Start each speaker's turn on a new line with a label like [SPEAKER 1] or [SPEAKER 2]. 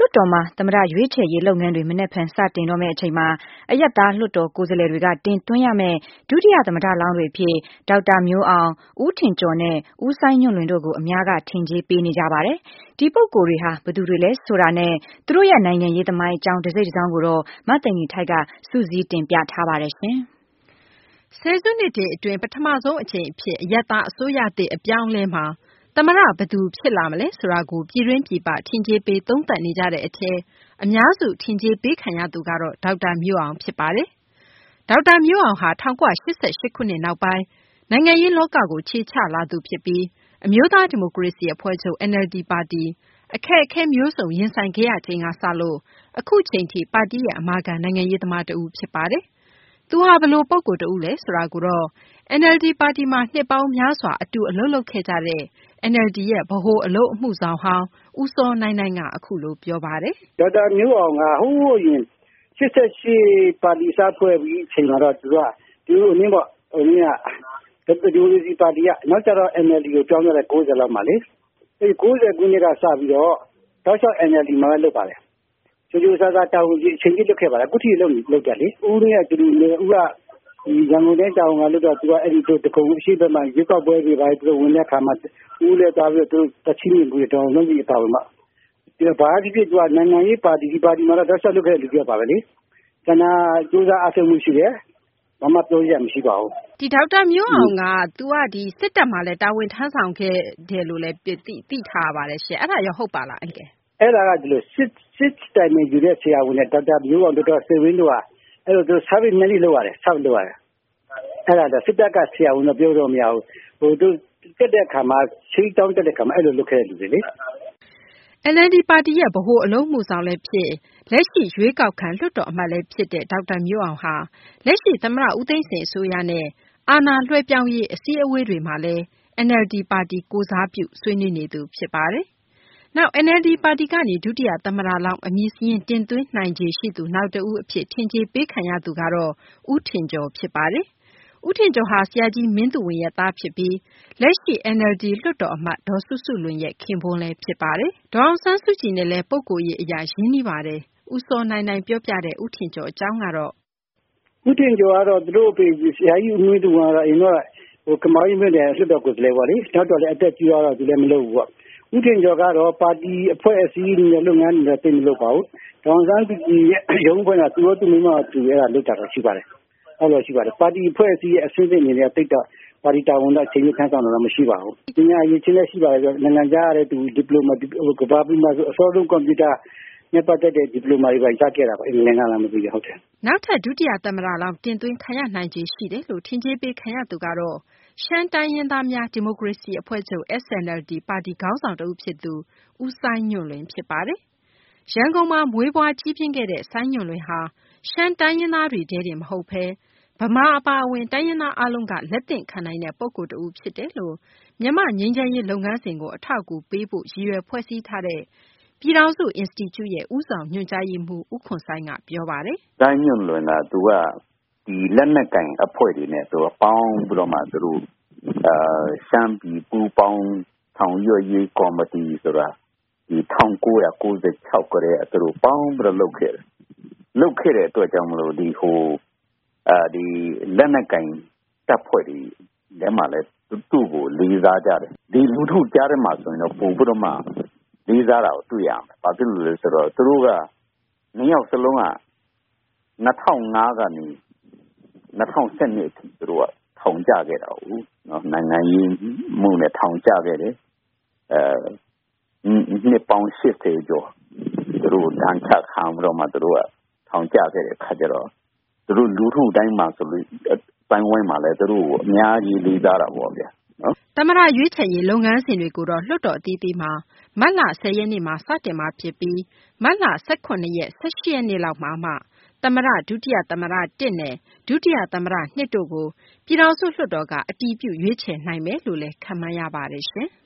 [SPEAKER 1] တ်တော်မှာသမ္မတရွေးချယ်ရေးလုပ်ငန်းတွေမနက်ဖြန်စတင်တော့မယ့်အချိန်မှာအရပ်သားလွှတ်တော်ကိုယ်စားလှယ်တွေကတင်သွင်းရမယ့်ဒုတိယသမ္မတလောင်းတွေအဖြစ်ဒေါက်တာမျိုးအောင်၊ဦးထင်ကျော်နဲ့ဦးစိုင်းညွန့်လွင်တို့ကိုအများကထင်ကြေးပေးနေကြပါတယ်။ဒီပုဂ္ဂိုလ်တွေဟာဘယ်သူတွေလဲဆိုတာနဲ့သူတို့ရဲ့နိုင်ငံရေးသမိုင်းအကြောင်းတစိတ်တစောင်းကိုတော့မသိင်္ဂီထိုက်ကစုစည်းတင်ပြထားပါတယ်ရှင်
[SPEAKER 2] ။ဆယ်စုနှစ်တွေအတွင်းပထမဆုံးအကြိမ်အဖြစ်အရပ်သားအစိုးရသစ်အပြောင်းအလဲမှာသမ္မတဘယ်သူဖြစ်လာမလဲဆိုတာကိုပြည်တွင်းပြည်ပထင်ကြေးပေးသုံးသပ်နေကြတဲ့အထဲအများစုထင်ကြေးပေးခံရသူကတော့ဒေါက်တာမျိုးအောင်ဖြစ်ပါတယ်။ဒေါက်တာမျိုးအောင်ဟာ1988ခုနှစ်နောက်ပိုင်းနိုင်ငံရေးလောကကိုခြေချလာသူဖြစ်ပြီးအမျိုးသားဒီမိုကရေစီအဖွဲ့ချုပ် NLD ပါတီအခက်အခဲမျိုးစုံရင်ဆိုင်ခဲ့ရချိန်ကစလို့အခုချိန်ထိပါတီရဲ့အမာခံနိုင်ငံရေးသမားတဦးဖြစ်ပါတယ်။သူဟာဘယ်လိုပုဂ္ဂိုလ်တဦးလဲဆိုတာကိုတော့ NLD ပါတီမှာနှစ်ပေါင်းများစွာအတူအလုပ်လုပ်ခဲ့ကြတဲ့ NLD ရဲ့ဗဟိုအလုပ်အမှုဆောင်ဟောင်းဦးစောနိုင်နိုင်ကအခုလိုပြောပါတယ်
[SPEAKER 3] ။ဒေါက်တာမျိုးအောင်ကဟိုးအရင်88ပါတီစဖွဲ့ပြီးအချိန်မှာတော့သူကဒီလိုပေါ့ဒီမိုကရေစီပါတီကနောက်ကျတော့ NLD ကိုပြောင်းရတဲ့90လောက်မှာလေအဲဒီ90ခုနှစ်ကစပြီးတော့တောက်လျှောက် NLD မှာလုပ်ပါတယ်။ကျိုးစားစားတာဝန်ကြီးအချိန်ကြီးလုပ်ခဲ့ပါတယ်အခုထိလုပ်ကြလေဦးနဲ့သူဦးကဒီရန်ကုန်တိုင်းတောင်ကလို့တော့သူကအဲ့ဒီတကုံအရှိဘက်မှာရွေးကောက်ပွဲတွေပါသူဝင်တဲ့ခါမှာဦးလည်းသွားပြီးတော့သူတချင်းမြင်ပြီးတော့လုံးကြီးအပါဝင်မှာဒီဘာဒီဖြစ်သူကနိုင်ငံရေးပါတီမှာတော့တောက်လျှောက်လုပ်ခဲ့တဲ့လူပြပါပဲလေ။ကျန်တာကျိုးစားအထောက်မှုရှိတယ်ဘာမှပြောရမရှိပါဘူး
[SPEAKER 2] ဒီဒေါက်တာမျိုးအောင်ကသူကဒီစစ်တပ်မှာလည်းတာဝန်ထမ်းဆောင်ခဲ့တယ်လို့လည်းသိထားပါတယ်ရှင်အဲ့ဒါရောဟုတ်ပါလားအန်ကယ်
[SPEAKER 3] အဲ့ဒါကဒီလိုစစ်တိုင်နေယူတဲ့ဆရာဝန်နဲ့ဒေါက်တာမျိုးအောင်တို့စေဝင်းတို့ကအဲ့လိုသူ service နဲ့လုပ်ရတယ်ဆောက်လုပ်ရတယ်အဲ့ဒါစစ်တပ်ကဆရာဝန်တော့ပြောတော့မရဘူးဟိုသူတက်တဲ့ခါမှာချိတောင်းတက်တဲ့ခါမှာအဲ့လိုလုပ်ခဲ့တယ်လူတွေလေ
[SPEAKER 2] NLD ပါတီရဲ့ဗဟိုအလုံးမှုဆောင်လည်းဖြစ်လက်ရှိရွေးကောက်ခံလွှတ်တော်အမတ်လည်းဖြစ်တဲ့ဒေါက်တာမျိုးအောင်ဟာလက်ရှိသမ္မတဦးသိန်းစိန်အစိုးရနဲ့အာဏာလွှဲပြောင်းရေးအစည်းအဝေးတွေမှာလည်း NLD ပါတီကိုစားပြုဆွေးနွေးနေသူဖြစ်ပါတယ်။နောက် NLD ပါတီကနေဒုတိယသမ္မတလောင်းအမည်စာရင်းတင်သွင်းနိုင်ခြေရှိသူနောက်တဦးအဖြစ်ထင်ကြေးပေးခံရသူကတော့ဦးထင်ကျော်ဖြစ်ပါတယ်။ဦးထင်ကျော်ဟာဆရာကြီးမင်းသူဝင်းရဲ့သားဖြစ်ပြီးလက်ရှိ NLD လွှတ်တော်အမတ်ဒေါ်စုစုလွင်ရဲ့ခင်ပွန်းလည်းဖြစ်ပါတယ်။ဒေါ်အောင်ဆန်းစုကြည်နဲ့လည်းပုဂ္ဂိုလ်ရေးအရာရင်းနှီးပါတယ်။ဦးစောနိုင်နိုင်ပြောပြတဲ့ဦးထင်ကျော်အကြောင်းကတော့
[SPEAKER 3] ဦးထင်ကျော်ကတော့သူတို့ဆရာကြီးဦးမင်းသူဝင်းကတော့အရင်ကဟိုကမာရီမြို့နယ်လွှတ်တော်ကိုယ်စားလှယ်ပေါ့လေနောက်တော့လည်းအသက်ကြီးတော့သူလည်းမလုပ်ဘူးပေါ့ဦးထင်ကျော်ကတော့ပါတီအဖွဲ့အစည်းနဲ့လုပ်ငန်းတွေသိမလုပ်ပါဘူးဒေါ်အောင်ဆန်းစုကြည်ရဲ့ရုံးဖွဲ့ကသူတို့သူမိမသူအဲ့ဒါလုပ်တာတော့ရှိပါတယ်အဲ့လိုရှိပါတယ်ပါတီအဖွဲ့အစည်းရဲ့အစိမ့်စိမ့်နေတဲ့တိတ်တော့ပါတီတာဝန်တော့အချိန်ကြီးခန်းဆောင်တော့မရှိပါဘူး။ဒီညာရေးချင်းလည်းရှိပါတယ်ဆိုနိုင်ငံခြားရတဲ့သူဒီပလိုမာကဘာပြီးမှဆိုအစောဆုံးကွန်ပျူတာနဲ့ပတ်သက်တဲ့ဒီပလိုမာတွေပါရခဲ့တာပါအင်္ဂလန်ကလာမသိဘူးဟုတ်တယ်
[SPEAKER 2] ။နောက်ထပ်ဒုတိယသမ္မတလောင်းတင်သွင်းခံရနိုင်ခြေရှိတယ်လို့ထင်ကြေးပေးခံရသူကတော့ရှမ်းတိုင်းရင်းသားများဒီမိုကရေစီအဖွဲ့ချုပ် SNLD ပါတီခေါင်းဆောင်တဦးဖြစ်သူဦးစိုင်းညွန့်လွင်ဖြစ်ပါတယ်။ရန်ကုန်မှာမွေးဖွားကြီးပြင်းခဲ့တဲ့စိုင်းညွန့်လွင်ဟာရှမ်းတိုင်းရင်းသားတွေထဲတင်မဟုတ်ဘဲဗမာအပါအဝင်တိုင်းရင်းသားအားလုံးကလက်သင့်ခံနိုင်တဲ့ပုဂ္ဂိုလ်တဦးဖြစ်တယ်လို့မြန်မာငြိမ်းချမ်းရေးလုပ်ငန်းစဉ်ကိုအထောက်အကူပေးဖို့ရည်ရွယ်ဖွဲ့စည်းထားတဲ့ပြည်ထောင်စု Institute ရဲ့ဦးဆောင်ညွှန်ကြားရေးမှူးဦးခွန်ဆိုင်ကပြောပါတယ်
[SPEAKER 4] ။တိုင်းညွန့်လွင်ကသူကဒီလက်နက်ကင်အဖွဲ့တွေနဲ့သူကပေါင်းပြီးတော့မှသူတို့ရှမ်းပြည်ပူပေါင်းထောင်ရွက်ရေးကော်မတီဆိုတာဒီ1996ကတည်းကသူတို့ပေါင်းပြီးတော့လုပ်ခဲ့တဲ့အတွက်ကြောင့်မလို့ဒီဟိုဒီလက်နက်ကင်တပ်ဖွဲ့တွေလည်းမှလည်းသူ့ကိုလေးစားကြတယ်ဒီလူထုကြားထဲမှာဆိုရင်တော့ပုံပြီးတော့မှလေးစားတာကိုတွေ့ရမယ်ဘာဖြစ်လို့လဲဆိုတော့သူတို့ကနှစ်ယောက်စလုံးက2005ကနေ2012အထိသူတို့ကထောင်ကြခဲ့တာဟုတ်နော်နိုင်ငံရေးမှုနဲ့ထောင်ကြခဲ့တယ်နှစ်ပေါင်း80ကျော်သူတို့ဒဏ်ချက်ခံပြီးတော့မှသူတို့ကထောင်ကြခဲ့တဲ့ခါကျတော့သူတို့လူထုတိုင်းမှာဆိုလို့ပိုင်းဝိုင်းမှာလည်းသူတို့ကိုအများကြီးလေးစားတာပေါ့ဗျာနော်
[SPEAKER 2] သမ္မတရွေးချယ်ရေးလုပ်ငန်းစဉ်တွေကိုတော့လွှတ်တော်အသီးသီးမှာမတ်လ10ရက်နေ့မှာစတင်မှာဖြစ်ပြီးမတ်လ18ရက်18ရက်နေ့လောက်မှာမှသမ္မတဒုတိယသမ္မတ1နဲ့ဒုတိယသမ္မတ2တို့ကိုပြည်ထောင်စုလွှတ်တော်ကအတည်ပြုရွေးချယ်နိုင်မယ်လို့လည်းခန့်မှန်းရပါတယ်ရှင်။